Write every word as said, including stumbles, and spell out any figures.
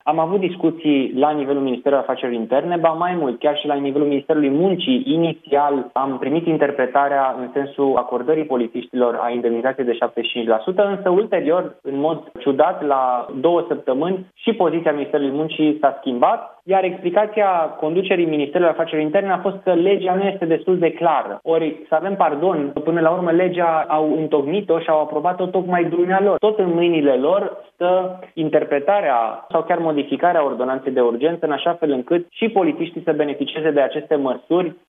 Am avut discuții la nivelul Ministerului Afacerilor Interne, ba mai mult, chiar și la nivelul Ministerului Muncii. Inițial am primit interpretarea în sensul acordării polițiștilor a indemnizației de șaptezeci și cinci la sută, însă ulterior, în mod ciudat, la două săptămâni, și poziția Ministerului Muncii s-a schimbat, iar explicația conducerii Ministerului Afacerilor Interne a fost că legea nu este destul de clară. Ori, să avem pardon, până la urmă legea au întocmit-o și au aprobat-o tocmai dumnealor. Tot în mâinile lor stă interpretarea sau chiar modificarea ordonanței de urgență în așa fel încât și polițiștii să beneficieze de aceste măsuri